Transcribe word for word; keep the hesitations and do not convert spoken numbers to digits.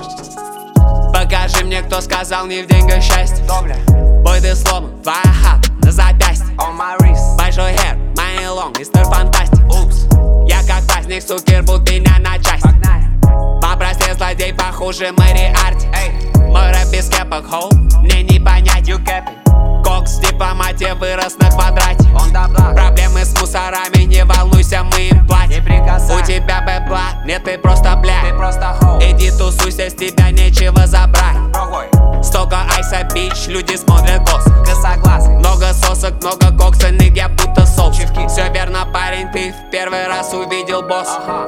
Покажи мне, кто сказал не в деньгах счастье. Добля. Бой, ты сломан, твоя хата на запястье. On my wrist. Большой хер, money long, мистер Фантастик. Упс. Я как праздник, сукер, будь меня на части. Погнали. Попросил злодей, похуже Мэри Арти. Эй. Мой рэп без кепок, хоу, мне не понять. You cap it. Кокс, дипломатия вырос на квадрате. On the block. Проблемы с мусорами, не волнуйся, мы им Не платим. прикасай. У тебя бэбла, нет, ты просто бля. Ты просто хоу. Иди тусуйся, с тебя нечего забрать. Другой. Столько айса, бич, люди смотрят кос. Косоглазый. Много сосок, много кокса, ныг, я будто соус. Чивки. Все верно, парень, ты в первый раз увидел босс. Ага.